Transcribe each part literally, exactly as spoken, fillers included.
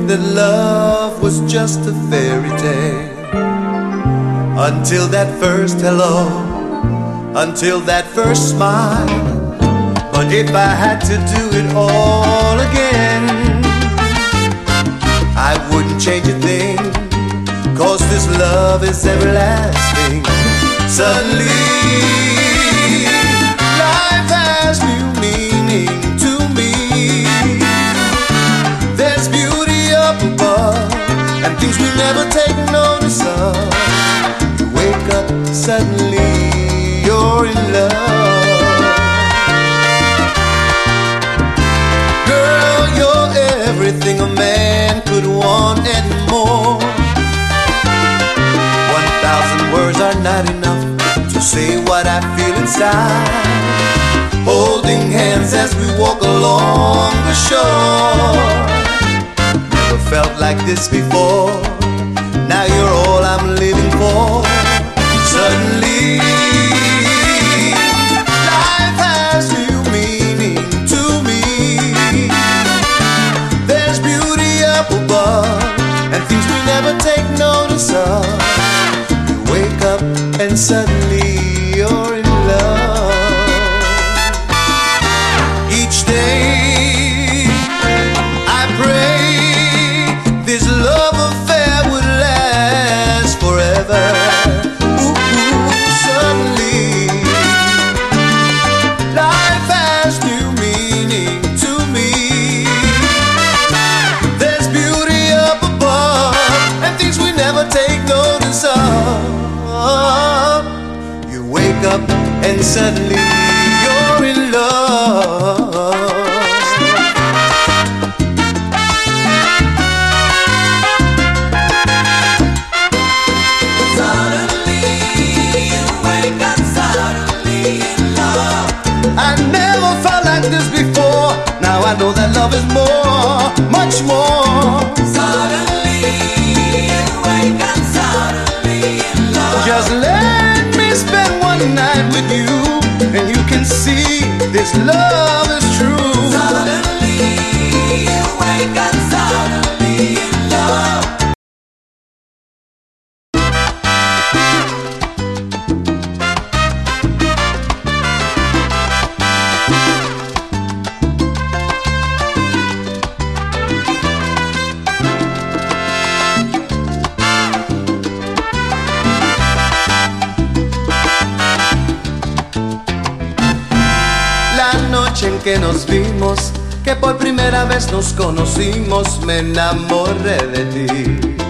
that love was just a fairy tale, until that first hello, until that first smile. But if I had to do it all again, I wouldn't change a thing, 'cause this love is everlasting. Suddenly life has new meaning to me. There's beauty up above and things we never take notice of. You wake up, suddenly you're in love. Girl, you're everything a man could want and more. One thousand words are not enough to say what I feel inside. Holding hands as we walk along the shore. Never felt like this before. Now you're all I'm living for. Suddenly life has new meaning to me. There's beauty up above and things we never take notice of. You wake up and suddenly you're in love. Each day I pray this love affair would last forever. Ooh, ooh, suddenly life has new meaning to me. There's beauty up above and things we never take notice of. You wake up and suddenly you're in love. Suddenly you wake up, suddenly in love. I never felt like this before. Now I know that love is more, much more. Suddenly you wake up, suddenly in love. Just let me spend one night with you, and you can see this love is true. Suddenly you wake up, suddenly in love. La noche en que nos vimos, que por primera vez nos conocimos, me enamoré de ti.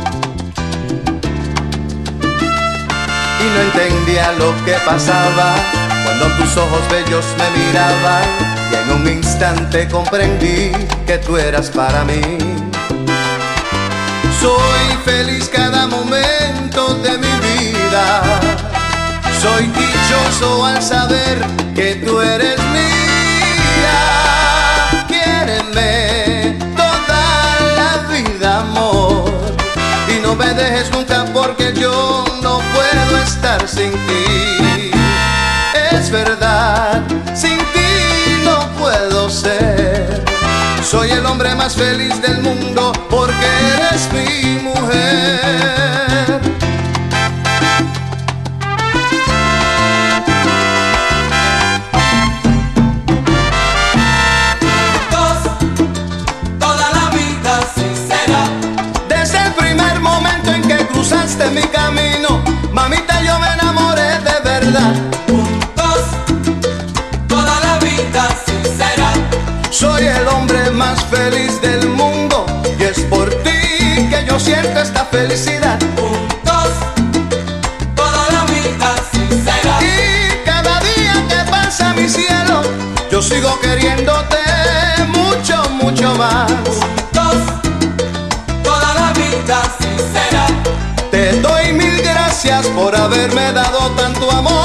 Y no entendía lo que pasaba cuando tus ojos bellos me miraban, y en un instante comprendí que tú eras para mí. Soy feliz cada momento de mi vida. Soy dichoso al saber que tú eres mía. Quiéreme toda la vida, amor, y no me dejes nunca, porque yo no puedo estar sin ti. Es verdad, sin ti no puedo ser. Soy el hombre más feliz del mundo porque eres mi mujer. De mi camino, mamita, yo me enamoré de verdad. Juntos, toda la vida sincera. Soy el hombre más feliz del mundo y es por ti que yo siento esta felicidad. Juntos, toda la vida sincera. Y cada día que pasa, mi cielo, yo sigo queriéndote mucho, mucho más. Juntos, toda la vida sincera. Te doy mil gracias por haberme dado tanto amor.